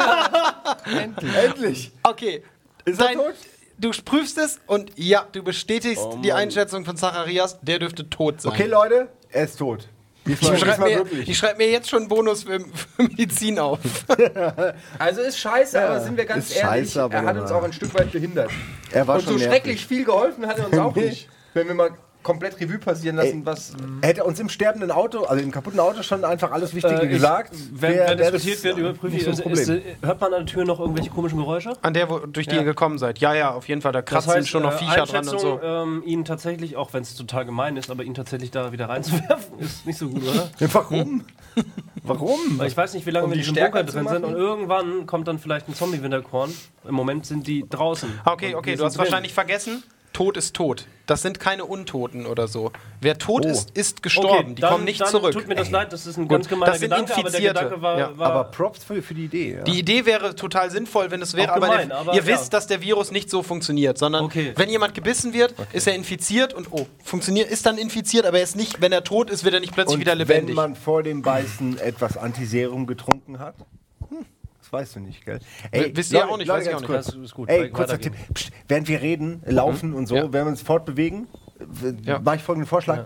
S5: Endlich.
S1: okay,
S5: Ist er tot?
S1: du prüfst es und ja, du bestätigst die Einschätzung von Zacharias, der dürfte tot sein.
S5: Okay, Leute, er ist tot.
S1: ich schreibe mir jetzt schon einen Bonus für Medizin auf.
S2: Also ist scheiße, aber sind wir ganz
S5: ist
S2: ehrlich,
S5: scheiße, aber
S2: er hat
S5: ja.
S2: uns auch ein Stück weit behindert.
S5: Er war
S2: Und
S5: schon
S2: so
S5: nervig.
S2: schrecklich viel geholfen hat er uns auch nicht. Wenn wir mal komplett Revue passieren lassen,
S5: Ey,
S2: was...
S5: Er hätte uns im sterbenden Auto, also im kaputten Auto, schon einfach alles Wichtige gesagt.
S4: Wenn
S5: Wär
S4: diskutiert
S5: das
S4: wird, überprüfe
S5: nicht
S4: ich.
S5: so ein Problem.
S4: Hört man an der Tür noch irgendwelche komischen Geräusche?
S1: An der, durch die ihr gekommen seid. Ja, ja, auf jeden Fall. Da kratzen schon noch Viecher dran und so.
S4: Ihn tatsächlich, auch wenn es total gemein ist, aber ihn tatsächlich da wieder reinzuwerfen, ist nicht so gut, oder?
S5: Ja, warum? Warum?
S4: Weil ich weiß nicht, wie lange
S2: Um
S4: wir in
S2: die
S4: diesem
S2: stärker
S4: Bunker
S2: zu
S4: drin sind
S2: machen?
S4: und irgendwann kommt dann vielleicht ein Zombie-Winterkorn. Im Moment sind die draußen.
S1: Okay,
S4: Und
S1: okay,
S4: wir
S1: du hast
S4: sind drin.
S1: wahrscheinlich vergessen, tot ist tot. Das sind keine Untoten oder so. Wer tot ist gestorben. Die
S4: dann-
S1: kommen nicht
S4: dann
S1: zurück.
S4: Tut mir das leid, das ist ein
S1: Gut,
S4: ganz gemeiner
S1: das sind
S4: Gedanke, aber der
S1: Infizierte.
S4: Gedanke war...
S1: Ja.
S4: war
S5: Aber Props für die Idee. Ja.
S1: Die Idee wäre total sinnvoll, wenn es wäre,
S4: Auch
S1: aber,
S4: gemein, aber
S1: ihr
S4: ja.
S1: wisst, dass der Virus nicht so funktioniert, sondern
S4: Okay.
S1: wenn jemand gebissen wird, ist er infiziert und funktioniert, ist dann infiziert, aber er ist nicht, wenn er tot ist, wird er nicht plötzlich
S5: Und
S1: wieder lebendig.
S5: wenn man vor dem Beißen etwas Antiserum getrunken hat? Das weißt du nicht, gell?
S1: Wisst ihr auch nicht, weiß ich auch
S5: ganz
S1: nicht.
S5: kurz.
S4: Das ist gut.
S5: Ey,
S4: Weiter
S5: kurzer
S4: gehen.
S5: Tipp. Psst, während wir reden, laufen und so,
S1: Ja.
S5: wenn wir uns fortbewegen,
S1: Ja.
S5: mache ich folgenden Vorschlag.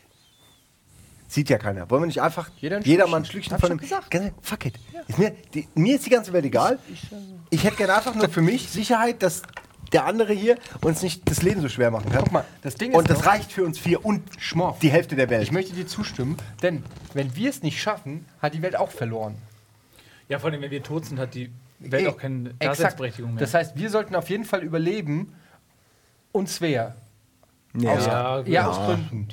S5: Sieht ja keiner. Wollen wir nicht einfach
S2: Jeder
S5: mal ein Schlückchen von dem... Fuck it. Mir ist die ganze Welt egal. Ich hätte gerne einfach nur für mich Sicherheit, dass der andere hier uns nicht das Leben so schwer machen kann.
S2: Guck mal, das Ding ist
S5: und das
S2: doch-
S5: reicht für uns 4 und
S2: Schmorf.
S5: die Hälfte der Welt.
S2: Ich möchte dir zustimmen, denn wenn wir es nicht schaffen, hat die Welt auch verloren.
S3: Ja, vor allem, wenn wir tot sind, hat die Welt auch keine
S2: Exakt.
S3: Daseinsberechtigung mehr.
S2: Das heißt, wir sollten auf jeden Fall überleben. Und wer? Ja, aus Gründen.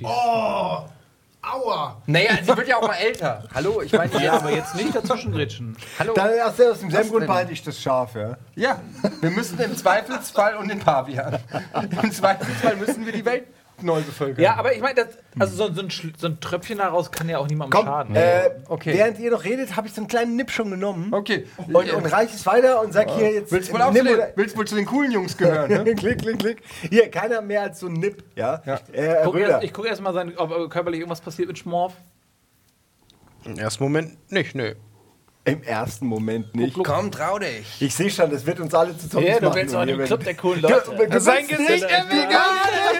S1: Aua!
S2: Naja, sie wird ja auch mal älter. Hallo, ich meine,
S3: ja, aber jetzt nicht dazwischen gritschen.
S2: hallo.
S5: Dann aus demselben
S2: Was
S5: Grund
S2: denn?
S5: behalte ich das scharf, ja.
S2: Ja, wir müssen im Zweifelsfall und den Pavian. Im Zweifelsfall müssen wir die Welt neu bevölkern.
S3: Ja, aber ich meine, also so ein Tröpfchen daraus kann ja auch niemandem
S5: Komm,
S3: schaden.
S2: Okay.
S5: während ihr noch redet, habe ich so einen kleinen Nipp schon genommen.
S2: Okay.
S5: Und reiche es weiter und sag hier jetzt...
S2: Willst wohl,
S5: nimm oder-
S2: willst wohl zu den coolen Jungs gehören, ne?
S5: klick, klick, klick. Hier, keiner mehr als so ein Nipp, ja? Röder.
S3: Ich gucke erst mal, ob körperlich irgendwas passiert mit Schmorf.
S1: Im ersten Moment nicht, nö.
S5: Im ersten Moment nicht.
S2: Komm, trau dich.
S5: Ich sehe schon, das wird uns alle zu Zombies machen.
S3: der coolen Leute.
S1: Sein Gesicht egal!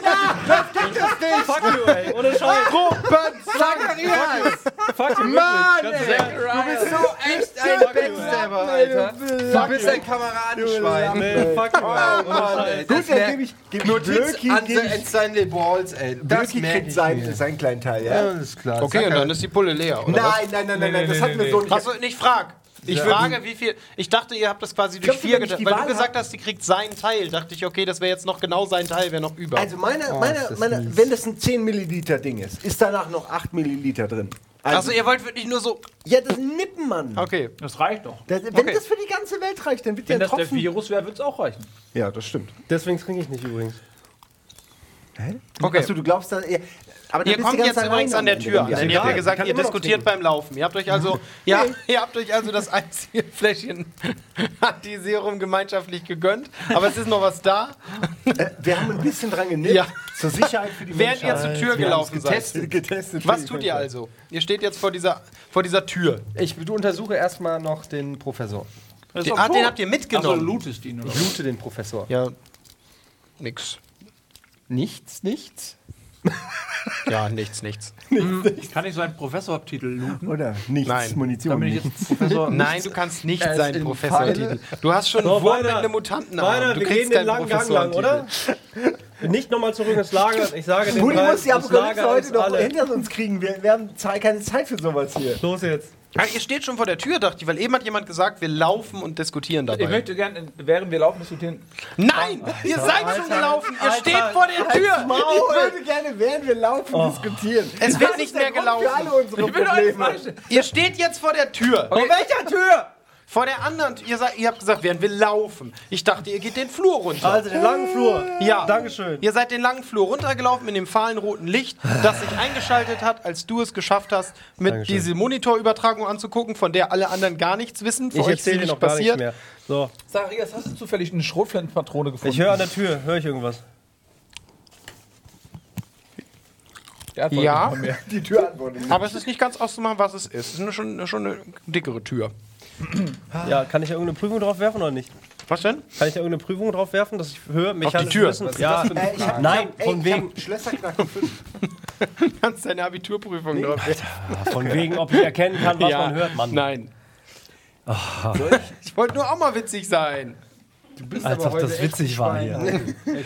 S4: Fuck you, ey. Ohne Scheiß.
S2: Zacharias!
S4: Fuck you,
S2: Mann,
S4: wirklich.
S2: ey. Du bist so echt ein Backstabber, Alter. Du bist ein Kameradenschwein.
S4: Nee, fuck you, ey. Ohne Scheiß.
S5: Gut, dann gebe ich
S2: Notiz
S5: Blöki,
S2: an seine Balls, ey. Das
S5: Blöki
S2: merke
S5: kriegt
S2: ich mir.
S5: seinen kleinen Teil,
S2: Ja,
S5: ja?
S2: das ist klar.
S1: Okay, und dann ist die Pulle leer, oder?
S5: Nein, das hatten wir so nicht.
S1: Achso, nicht frag. Ich frage, wie viel. Ich dachte, ihr habt das quasi durch
S5: Glaubst du,
S1: 4
S5: wenn ich
S1: geteilt.
S5: die
S1: Weil du
S5: Wahl
S1: gesagt hast, die kriegt seinen Teil. Dachte ich, okay, das wäre jetzt noch genau sein Teil, wäre noch über.
S5: Also
S2: ist das mies.
S5: wenn das ein 10 Milliliter Ding ist danach noch 8 Milliliter drin.
S1: Also, ihr wollt wirklich nur so.
S5: Ja, das ist ein Nippen, Mann.
S1: Okay.
S3: Das reicht doch.
S5: Wenn
S1: Okay.
S5: das für die ganze Welt reicht, dann wird
S3: Wenn
S5: der
S3: das der
S5: Tropfen...
S3: Virus wäre, würde es auch reichen.
S5: Ja, das stimmt.
S4: Deswegen trinke ich nicht übrigens.
S1: Okay.
S5: Achso, du glaubst, dass aber
S1: Ihr kommt jetzt übrigens an der Tür. Denn ihr habt ja gesagt,
S5: Kann
S1: ihr
S5: immer noch
S1: diskutiert beim Laufen. Ihr habt euch also, ihr habt euch also das einzige Fläschchen Antiserum gemeinschaftlich gegönnt. Aber es ist noch was da.
S5: Wir haben ein bisschen dran genippt.
S1: Ja.
S5: Zur Sicherheit für die
S1: Während ihr zur Tür gelaufen seid.
S5: getestet.
S1: Was tut ihr also? Ihr steht jetzt vor dieser Tür.
S2: Du untersuche erstmal noch den Professor.
S1: Den habt ihr mitgenommen.
S3: Also lootest ihn, oder?
S2: Ich loote den Professor.
S1: Ja, nix.
S2: Nichts?
S1: Ja, nichts.
S3: Kann ich so einen Professortitel looten?
S5: Oder nichts,
S1: Nein.
S5: Munition.
S3: Dann bin ich
S5: nicht.
S3: jetzt Professor.
S1: Nein, du kannst nicht
S2: Er ist
S1: sein
S2: in
S1: Professor.
S2: Pfeile.
S1: Du hast schon
S4: So,
S1: wurmende
S4: weiter.
S1: Mutantenarme. Du
S4: wir
S1: kriegst
S4: gehen den
S1: keinen
S4: langen Gang
S1: Professor.
S4: lang, oder? Nicht nochmal zurück ins Lager. Ich sage den
S5: Budi
S4: dreien,
S5: muss die
S4: das
S5: Apokalypse
S4: Lager
S5: heute
S4: ist
S5: noch
S4: alle.
S5: hinter uns kriegen. Wir haben keine Zeit für sowas hier.
S4: Los jetzt.
S1: Ja, ihr steht schon vor der Tür, dachte ich, weil eben hat jemand gesagt, wir laufen und diskutieren dabei.
S3: Ich möchte gerne, während wir laufen, diskutieren.
S1: Nein! Ihr seid schon gelaufen! Ihr steht vor der
S5: Ich
S1: Tür!
S5: würde gerne, während wir laufen, diskutieren.
S1: Es wird nicht mehr
S5: Für alle
S1: gelaufen.
S5: unsere Probleme.
S1: Ihr steht jetzt vor der Tür.
S4: Vor welcher Tür?
S1: Vor der anderen. Ihr habt gesagt, während wir laufen. Ich dachte, ihr geht den Flur runter.
S4: Also den langen Flur.
S1: Ja.
S4: Dankeschön.
S1: Ihr seid den langen Flur runtergelaufen in dem fahlen roten Licht, das sich eingeschaltet hat, als du es geschafft hast, mit
S4: Dankeschön.
S1: diese Monitorübertragung anzugucken, von der alle anderen gar nichts wissen. Für
S4: Ich
S1: euch ist sie
S4: erzähle dir
S1: nicht
S4: noch gar nichts
S1: passiert.
S4: mehr. So.
S3: Zacharias, hast du zufällig eine Schrotflintenpatrone gefunden?
S4: Ich höre an der Tür. Höre ich irgendwas?
S3: Der antwortet
S1: Ja.
S3: nicht mal mehr.
S5: Die Tür antwortet nicht.
S1: Aber es ist nicht ganz auszumachen, was es ist. Es ist schon eine dickere Tür.
S4: Ja, kann ich da irgendeine Prüfung drauf werfen oder nicht?
S1: Was denn?
S4: Kann ich da irgendeine Prüfung drauf werfen, dass ich höre, mechanisches
S1: Tür.
S4: Wissen?
S2: Was ist
S4: Ja,
S2: das für eine Frage?
S4: nein,
S5: Ey,
S4: von
S5: ich
S4: wegen,
S5: hab Schlösserknacken 5.
S1: Du kannst deine Abiturprüfung drauf.
S4: von wegen, ob ich erkennen kann, was man hört, Mann.
S1: Nein. Ich wollte nur auch mal witzig sein.
S2: Du bist
S4: Als ob das witzig war hier.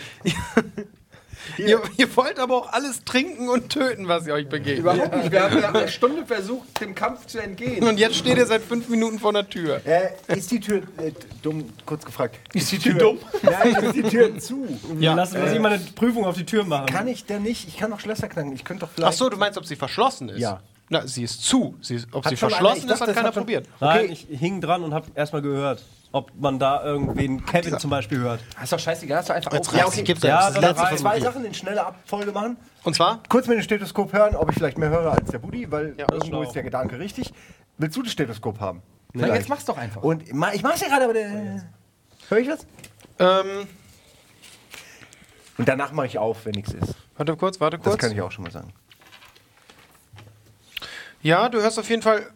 S1: Ihr wollt aber auch alles trinken und töten, was ihr euch begegnet.
S2: Überhaupt nicht. Wir haben eine Stunde versucht, dem Kampf zu entgehen.
S1: Und jetzt steht ihr seit 5 Minuten vor der Tür.
S5: Ist die Tür dumm, kurz gefragt.
S1: Ist die Tür dumm?
S5: Nein, ist die Tür zu.
S1: Ja.
S4: Lassen wir mal eine Prüfung auf die Tür machen.
S5: Kann ich denn nicht? Ich kann doch Schlösser knacken. Ich könnte doch vielleicht.
S1: Ach so, du meinst, ob sie verschlossen ist?
S5: Ja.
S1: Na, sie ist zu. Ob
S5: Hat
S1: sie
S5: schon
S1: verschlossen
S5: einer- ich
S1: ist,
S5: dachte,
S1: hat
S5: das
S1: keiner
S5: hat schon-
S1: probiert.
S4: Nein,
S5: Okay.
S4: ich hing dran und habe erstmal gehört, ob man da irgendwen Kevin zum Beispiel hört.
S2: Ist doch scheißegal, hast du einfach
S1: Jetzt
S2: auf.
S1: reicht's, gibt's
S4: Ja,
S1: das.
S4: dann
S1: Letzte
S4: rein.
S1: Versuch
S5: Zwei
S1: hier.
S5: Sachen in schneller Abfolge machen.
S1: Und zwar?
S5: Kurz mit dem Stethoskop hören, ob ich vielleicht mehr höre als der Budi, weil
S1: Ja,
S5: irgendwo ist der Gedanke richtig. Willst du das Stethoskop haben?
S2: Na, jetzt mach's doch einfach.
S5: Und ich mach's ja gerade, aber der. Hör ich was? Und danach mache ich auf, wenn nichts ist.
S1: Warte kurz.
S5: Das kann ich auch schon mal sagen.
S1: Ja, du hörst auf jeden Fall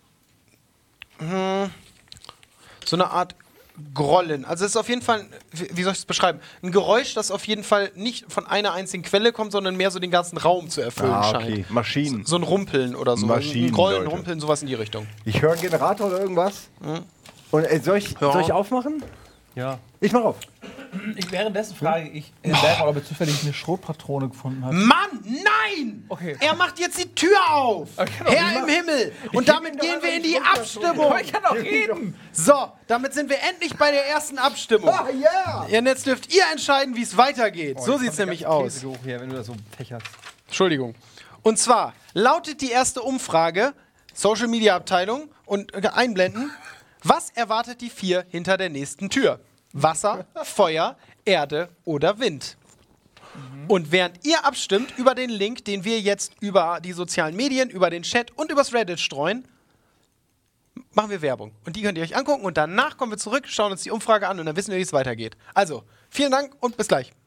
S1: so eine Art Grollen. Also es ist auf jeden Fall, wie soll ich es beschreiben? Ein Geräusch, das auf jeden Fall nicht von einer einzigen Quelle kommt, sondern mehr so den ganzen Raum zu erfüllen scheint.
S5: Maschinen.
S1: So ein Rumpeln oder so.
S5: Maschinen,
S1: ein Grollen,
S5: Leute.
S1: Rumpeln, sowas in die Richtung.
S5: Ich höre einen Generator oder irgendwas. Und soll ich aufmachen?
S4: Ja.
S5: Ich mach auf.
S3: Währenddessen frage ich Bergmann, ob er zufällig eine Schrotpatrone gefunden hat.
S1: Mann, nein!
S3: Okay.
S1: Er macht jetzt die Tür auf!
S3: kann doch
S1: Herr
S3: niemand-
S1: im Himmel! Und damit gehen wir in die Abstimmung!
S3: Aber ich kann doch reden!
S1: So, damit sind wir endlich bei der ersten Abstimmung.
S5: Ah, ja!
S1: Ja, und jetzt dürft ihr entscheiden, wie es weitergeht. So sieht es nämlich aus.
S2: Käsegeruch hier, wenn du das so fächerst.
S1: Entschuldigung. Und zwar lautet die erste Umfrage, Social Media Abteilung, und einblenden, was erwartet die 4 hinter der nächsten Tür? Wasser, Feuer, Erde oder Wind? Und während ihr abstimmt über den Link, den wir jetzt über die sozialen Medien, über den Chat und übers Reddit streuen, machen wir Werbung. Und die könnt ihr euch angucken und danach kommen wir zurück, schauen uns die Umfrage an und dann wissen wir, wie es weitergeht. Also, vielen Dank und bis gleich.